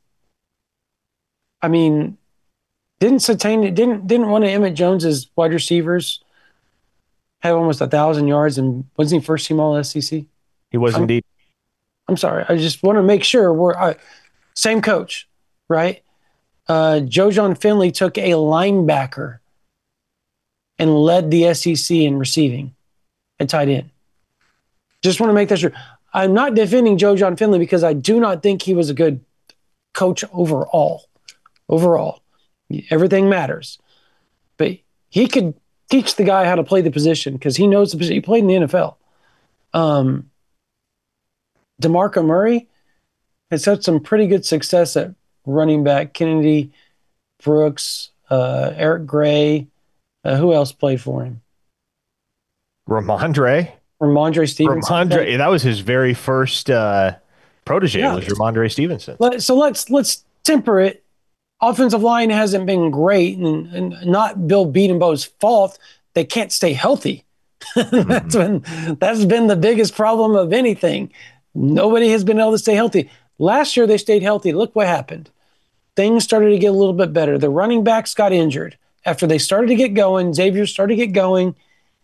I mean, didn't one of Emmett Jones's wide receivers have almost 1,000 yards and wasn't he first team All SEC?
He was
I'm
indeed.
I'm sorry. I just want to make sure same coach, right? Joe John Finley took a linebacker and led the SEC in receiving at tight end. Just want to make that sure. I'm not defending Joe John Finley because I do not think he was a good coach overall. Overall, everything matters, but he could teach the guy how to play the position because he knows the position. He played in the NFL. Um, DeMarco Murray has had some pretty good success at running back. Kennedy Brooks, Eric Gray. Who else played for him?
Ramondre.
Ramondre Stevenson.
Ramondre. That was his very first protege,
Yeah.
was Ramondre Stevenson.
So let's temper it. Offensive line hasn't been great, and not Bill Bedenbaugh's fault. They can't stay healthy. That's been the biggest problem of anything. Nobody has been able to stay healthy. Last year they stayed healthy. Look what happened. Things started to get a little bit better. The running backs got injured. After they started to get going, Xavier started to get going.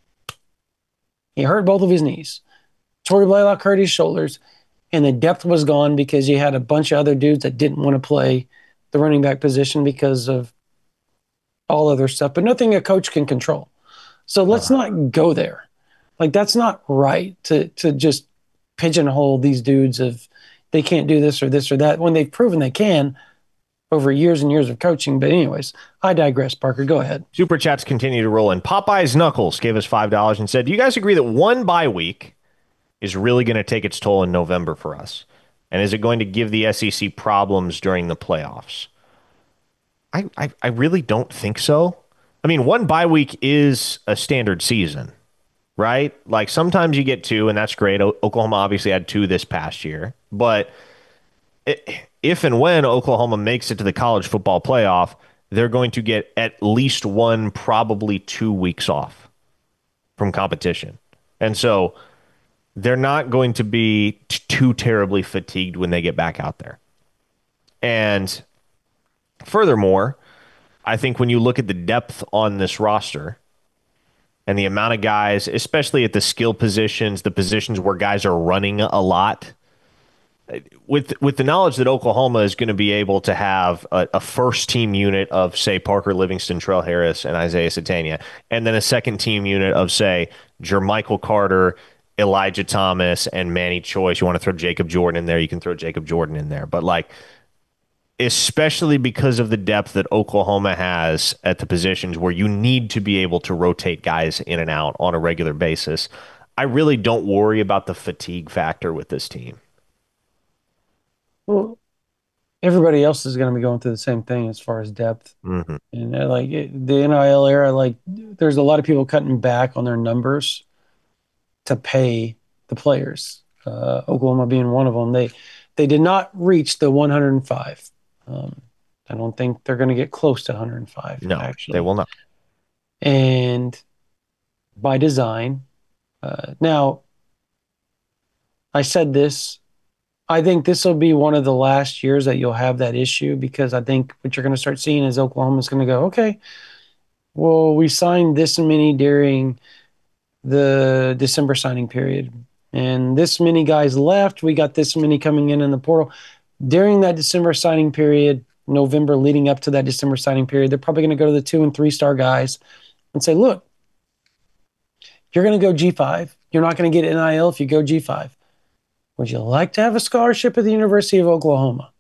He hurt both of his knees. Torrey Blaylock hurt his shoulders, and the depth was gone because you had a bunch of other dudes that didn't want to play the running back position because of all other stuff, but nothing a coach can control. So let's not go there. Like that's not right to just pigeonhole these dudes of they can't do this or that when they've proven they can over years and years of coaching. But anyways, I digress, Parker. Go ahead.
Super chats continue to roll in. Popeye's Knuckles gave us $5 and said, do you guys agree that one bye week is really going to take its toll in November for us? And is it going to give the SEC problems during the playoffs? I really don't think so. I mean, one bye week is a standard season, right? Like sometimes you get two, and that's great. Oklahoma obviously had two this past year. But if and when Oklahoma makes it to the college football playoff, they're going to get at least one, probably 2 weeks off from competition. And so they're not going to be too terribly fatigued when they get back out there. And furthermore, I think when you look at the depth on this roster and the amount of guys, especially at the skill positions, the positions where guys are running a lot, with the knowledge that Oklahoma is going to be able to have a first team unit of, say, Parker Livingston, Trell Harris, and Isaiah Satania, and then a second team unit of, say, Jermichael Carter, Elijah Thomas, and Manny Choice. You want to throw Jacob Jordan in there, you can throw Jacob Jordan in there. But like, especially because of the depth that Oklahoma has at the positions where you need to be able to rotate guys in and out on a regular basis, I really don't worry about the fatigue factor with this team.
Well, everybody else is going to be going through the same thing as far as depth.
Mm-hmm.
And the NIL era, like there's a lot of people cutting back on their numbers to pay the players. Oklahoma being one of them. They did not reach the 105. I don't think they're going to get close to 105.
No,
actually.
they will not.
And by design. Now, I said this. I think this will be one of the last years that you'll have that issue because I think what you're going to start seeing is Oklahoma's going to go, okay, well, we signed this many during the December signing period, and this many guys left. We got this many coming in the portal during that December signing period. November leading up to that December signing period, they're probably going to go to the 2 and 3 star guys and say, look, you're going to go G5. You're not going to get NIL if you go G5. Would you like to have a scholarship at the University of Oklahoma?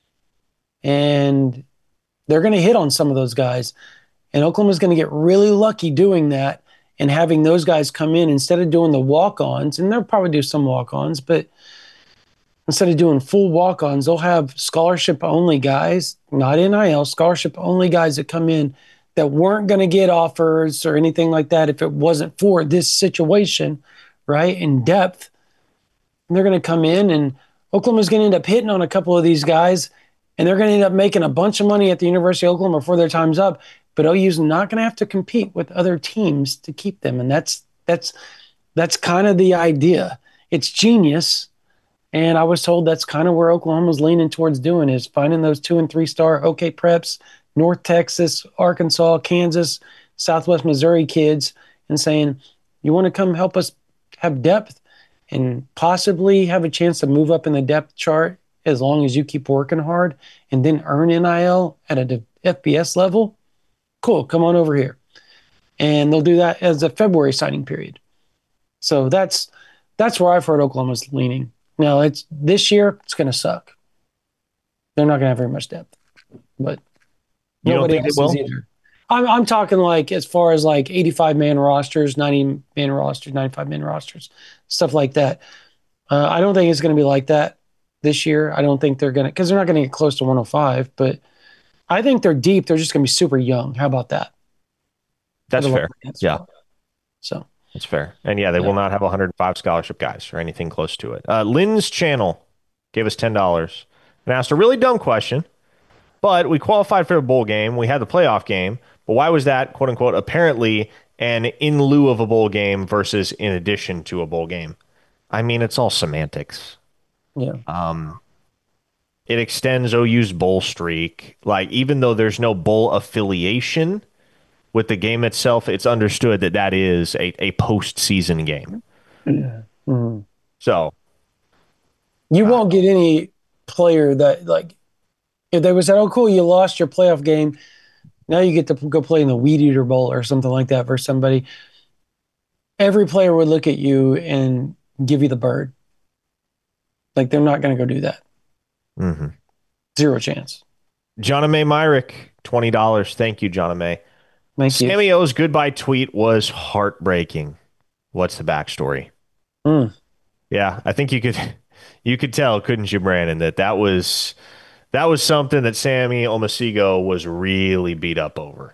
And they're going to hit on some of those guys. And Oklahoma's going to get really lucky doing that and having those guys come in instead of doing the walk ons. And they'll probably do some walk ons, but instead of doing full walk ons, they'll have scholarship only guys, not NIL, scholarship only guys that come in that weren't going to get offers or anything like that if it wasn't for this situation, right? In depth. And they're going to come in, and Oklahoma's going to end up hitting on a couple of these guys, and they're going to end up making a bunch of money at the University of Oklahoma before their time's up. But OU's not going to have to compete with other teams to keep them, and that's kind of the idea. It's genius, and I was told that's kind of where Oklahoma's leaning towards doing is finding those 2 and 3 star OK preps, North Texas, Arkansas, Kansas, Southwest Missouri kids, and saying, you want to come help us have depth and possibly have a chance to move up in the depth chart as long as you keep working hard and then earn NIL at a FBS level, cool, come on over here. And they'll do that as a February signing period. So that's where I've heard Oklahoma's leaning. Now it's this year, it's going to suck. They're not going to have very much depth, but
You don't
nobody
think they
else is
will?
either. I'm talking like as far as like 85-man rosters, 90-man rosters, 95-man rosters, stuff like that. I don't think it's going to be like that this year. I don't think they're going to, because they're not going to get close to 105, but I think they're deep. They're just going to be super young. How about that?
That's fair. Yeah,
So,
that's fair. And yeah, they
yeah.
will not have 105 scholarship guys or anything close to it. Lynn's channel gave us $10 and asked a really dumb question, but we qualified for a bowl game. We had the playoff game, but why was that, quote unquote, apparently an in lieu of a bowl game versus in addition to a bowl game? I mean, it's all semantics.
Yeah.
It extends OU's bowl streak. Like, even though there's no bowl affiliation with the game itself, it's understood that that is a postseason game.
Yeah. Mhm.
So,
You
uh,
won't get any player that, like, if they was said, oh, cool, you lost your playoff game. Now you get to go play in the Weed Eater Bowl or something like that versus somebody. Every player would look at you and give you the bird. Like, they're not going to go do that.
mhm.
Zero chance.
John May Myrick, $20. Thank you, John May.
Thank you.
Sammy O's goodbye tweet was heartbreaking. What's the backstory?
Mm.
Yeah, I think you could tell, couldn't you, Brandon, that was something that Sammy Omasigo was really beat up over.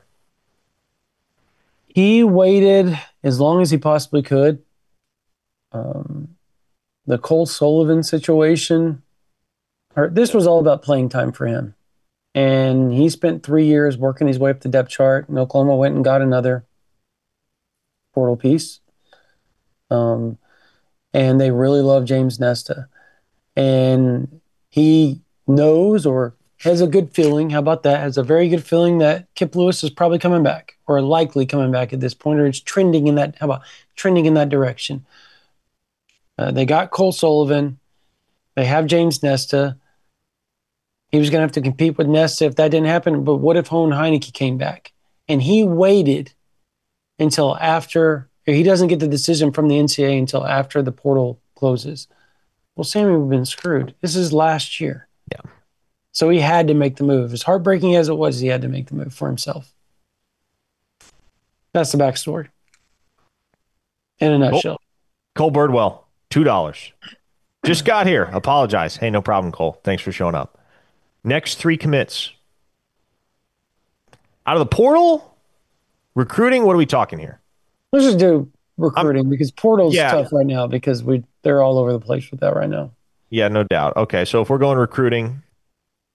He waited as long as he possibly could. Um, the Cole Sullivan situation, this was all about playing time for him. And he spent 3 years working his way up the depth chart. And Oklahoma went and got another portal piece. Um, and they really love James Nesta. And he knows or has a good feeling. How about that? Has a very good feeling that Kip Lewis is probably coming back or likely coming back at this point, or it's trending in that. How about trending in that direction? They got Cole Sullivan. They have James Nesta. He was going to have to compete with Nesta if that didn't happen. But what if Hone Heineke came back? And he waited until after, he doesn't get the decision from the NCAA until after the portal closes. Well, Sammy, we've been screwed. This is last year.
Yeah.
So he had to make the move. As heartbreaking as it was, he had to make the move for himself. That's the backstory in a
Cole,
nutshell.
Cole Birdwell, $2. Just got here. Apologize. Hey, no problem, Cole. Thanks for showing up. Next three commits. Out of the portal, recruiting, what are we talking here?
Let's just do recruiting because portal's
Yeah.
tough right now because they're all over the place with that right now.
Yeah, no doubt. Okay, so if we're going recruiting,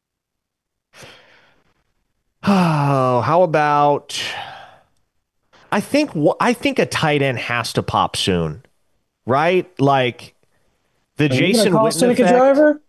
oh, how about I think a tight end has to pop soon, right? Like the
Are you going to
Jason
call
Witten
Seneca
effect.
Driver?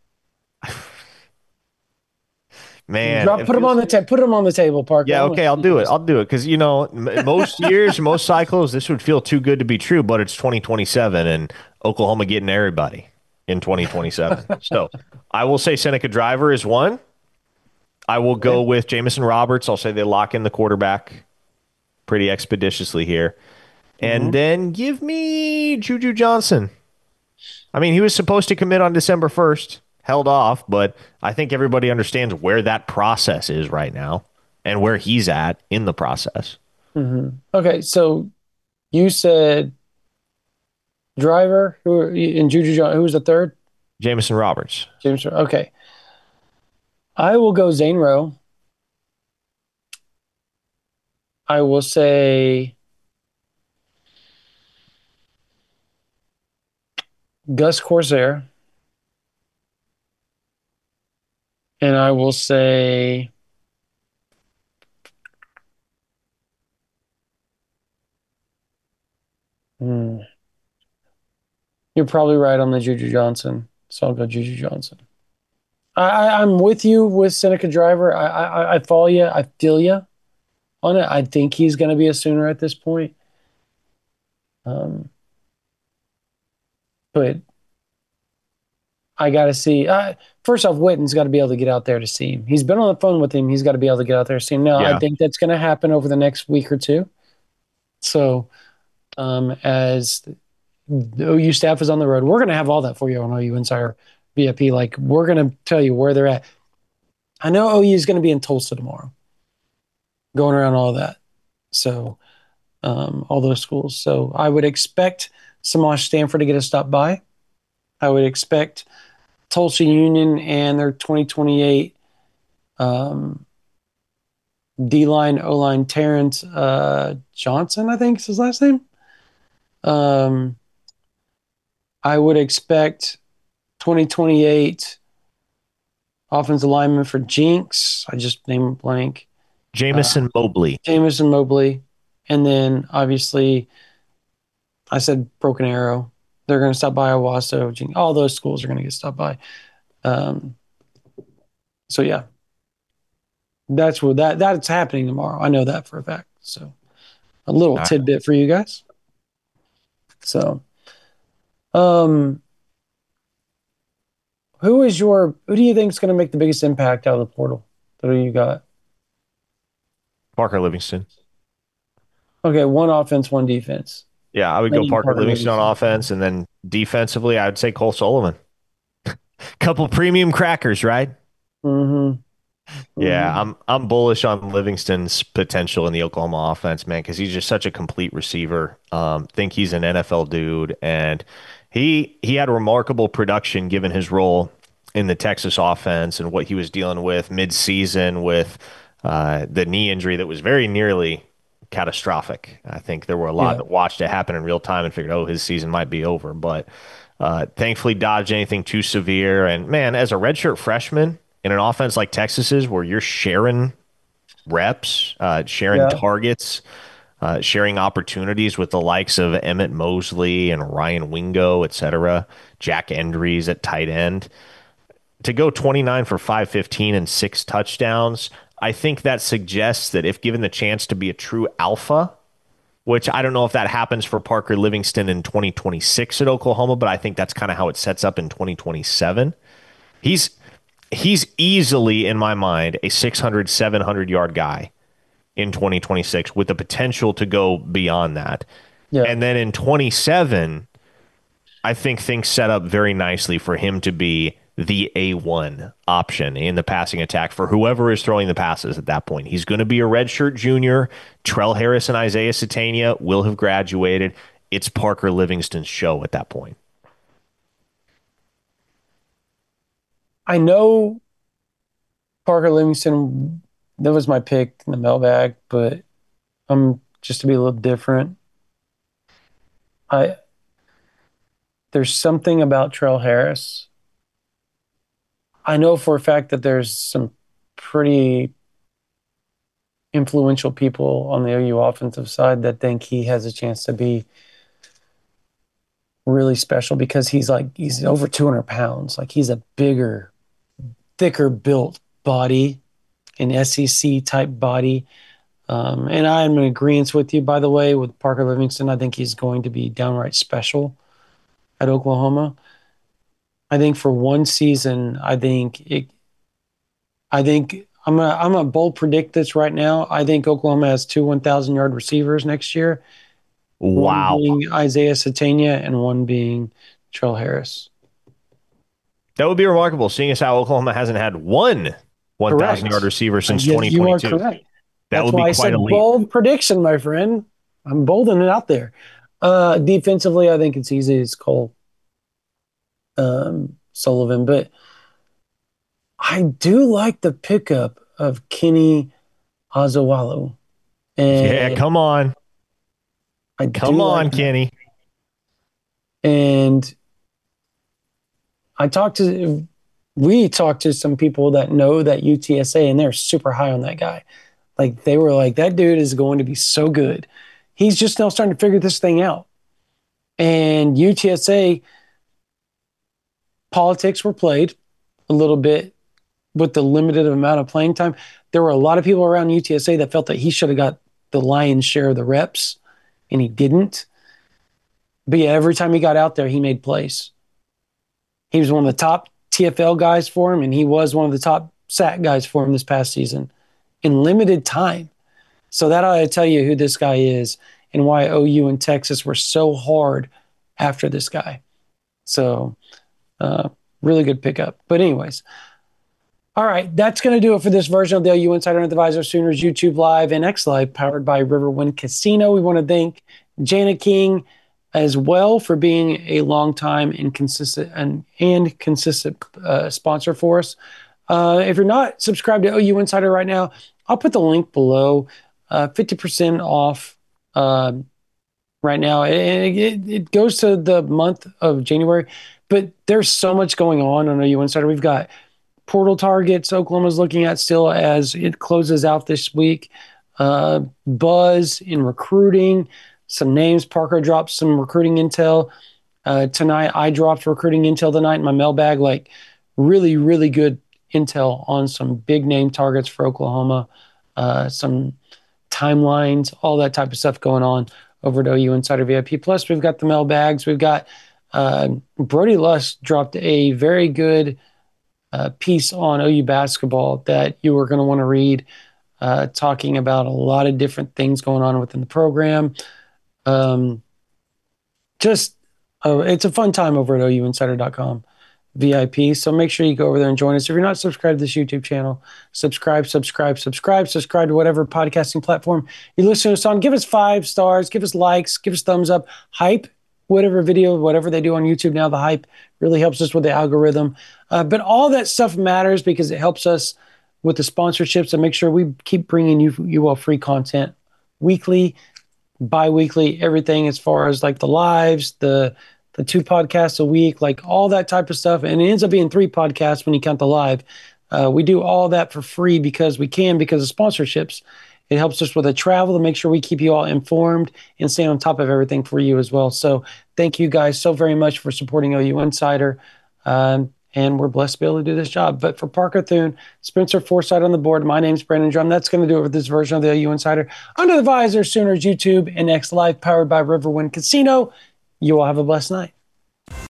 Man,
Drop,
it feels
put him on the table, Parker.
yeah,
I want
okay,
to
I'll
see
do it.
this.
I'll do it because most years, most cycles, this would feel too good to be true. But it's 2027 and Oklahoma getting everybody in 2027. So I will say Seneca Driver is one. I will go
Okay.
with Jamison Roberts. I'll say they lock in the quarterback pretty expeditiously here, and
Hmm.
then give me Juju Johnson. I mean, he was supposed to commit on December 1st, held off, but I think everybody understands where that process is right now and where he's at in the process.
Hmm. Okay, so you said Driver, and Juju John, who was the third?
Jamison Roberts.
James. Okay, I will go Zane Rowe. I will say Gus Corsair, and I will say hmm, you're probably right on the Juju Johnson, so I'll go Juju Johnson. I'm with you with Seneca Driver. I follow you. I feel you on it. I think he's going to be a Sooner at this point. Um, but I got to see. First off, Witten's got to be able to get out there to see him. He's been on the phone with him. He's got to be able to get out there to see him. Now, I
Yeah.
think that's going to happen over the next week or two. So, as the OU staff is on the road, we're going to have all that for you on OU Insider VIP. Like, we're going to tell you where they're at. I know OU is going to be in Tulsa tomorrow, going around all that. So, all those schools. So, I would expect Samash Stanford to get a stop by. I would expect Tulsa Union and their 2028 um, D line, O line, Terrence Johnson, I think is his last name. Um, I would expect 2028 offensive lineman for Jinx. I just named blank. Uh,
Jamison Mobley.
Jamison Mobley. And then obviously, I said Broken Arrow. They're going to stop by Owasso. All those schools are going to get stopped by. Um, so yeah, that's happening tomorrow. I know that for a fact. So a little
All right.
tidbit for you guys. So, um, who do you think is going to make the biggest impact out of the portal? Who you got?
Parker Livingston.
Okay, one offense, one defense.
Yeah, I would go
Leaning
Parker
Parker
Livingston on
Livingston.
offense, and then defensively, I would say Cole Sullivan. Couple premium crackers, right?
Mm-hmm.
Yeah,
Mm-hmm.
I'm bullish on Livingston's potential in the Oklahoma offense, man, because he's just such a complete receiver. Think he's an NFL dude, and he had remarkable production given his role in the Texas offense and what he was dealing with mid-season with the knee injury that was very nearly catastrophic. I think there were a lot
Yeah.
that watched it happen in real time and figured, oh, his season might be over, but thankfully dodged anything too severe. And man, as a redshirt freshman in an offense like Texas's, where you're sharing reps, sharing
Yeah.
targets, sharing opportunities with the likes of Emmett Mosley and Ryan Wingo, et cetera, Jack Endries at tight end, to go 29 for 515 and 6 touchdowns. I think that suggests that if given the chance to be a true alpha, which I don't know if that happens for Parker Livingston in 2026 at Oklahoma, but I think that's kind of how it sets up in 2027. He's he's easily in my mind a 600 700 yard guy in 2026 with the potential to go beyond that.
Yeah.
And then in 27, I think things set up very nicely for him to be the A1 option in the passing attack for whoever is throwing the passes at that point. He's going to be a redshirt junior. Trell Harris and Isaiah Satania will have graduated. It's Parker Livingston's show at that point.
I know Parker Livingston, that was my pick in the mailbag, but just to be a little different. I There's something about Trell Harris. I know for a fact that there's some pretty influential people on the OU offensive side that think he has a chance to be really special because he's over 200 pounds. Like he's a bigger, thicker built body, an SEC type body. And I'm in agreement with you, by the way, with Parker Livingston. I think he's going to be downright special at Oklahoma. I think for one season, I'm gonna bold predict this right now. I think Oklahoma has two 1,000-yard receivers next year. One
Wow.
being Isaiah Satania and one being Trell Harris.
That would be remarkable, seeing as how Oklahoma hasn't had one 1,000-yard
Correct.
receiver since
Yes, you are
2022.
correct.
That
That's
would be
why I
quite a
said
leap.
bold prediction, my friend. I'm bolding it out there. Defensively, I think it's easy. It's Cole Sullivan, but I do like the pickup of Kenny Azawalu,
Yeah,
and
come on.
I
Come
do
on,
like that.
Kenny.
And I talked to, we talked to some people that know that UTSA, and they're super high on that guy. Like they were like, that dude is going to be so good. He's just now starting to figure this thing out. And UTSA politics were played a little bit with the limited amount of playing time. There were a lot of people around UTSA that felt that he should have got the lion's share of the reps, and he didn't. But yeah, every time he got out there, he made plays. He was one of the top TFL guys for him, and he was one of the top sack guys for him this past season in limited time. So that ought to tell you who this guy is and why OU and Texas were so hard after this guy. So really good pickup. But anyways, all right, that's going to do it for this version of the OU Insider and Advisor Sooners YouTube Live and X Live, powered by Riverwind Casino. We want to thank Jana King as well for being a long time and consistent sponsor for us. If you're not subscribed to OU Insider right now, I'll put the link below. 50% off right now. It goes to the month of January, but there's so much going on OU Insider. We've got portal targets Oklahoma's looking at still as it closes out this week. Buzz in recruiting, some names. Parker dropped some recruiting intel tonight. I dropped recruiting intel tonight in my mailbag. Like really, really good intel on some big name targets for Oklahoma. Some timelines, all that type of stuff going on over at OU Insider VIP. Plus, we've got the mailbags. We've got Brody Lusk dropped a very good piece on OU basketball that you are going to want to read, talking about a lot of different things going on within the program. It's a fun time over at OUinsider.com VIP. So make sure you go over there and join us. If you're not subscribed to this YouTube channel, subscribe to whatever podcasting platform you listen to us on. Give us 5 stars, give us likes, give us thumbs up, hype whatever video, whatever they do on YouTube now. The hype really helps us with the algorithm. But all that stuff matters because it helps us with the sponsorships and make sure we keep bringing you all free content weekly, bi-weekly, everything as far as like the lives, the 2 podcasts a week, like all that type of stuff. And it ends up being 3 podcasts when you count the live. We do all that for free because we can, because of sponsorships. It helps us with the travel to make sure we keep you all informed and stay on top of everything for you as well. So thank you guys so very much for supporting OU Insider. And we're blessed to be able to do this job. But for Parker Thune, Spencer Forsythe on the board, my name's Brandon Drum. That's going to do it for this version of the OU Insider. Under the Visor, Sooners YouTube, and X Live, powered by Riverwind Casino. You all have a blessed night.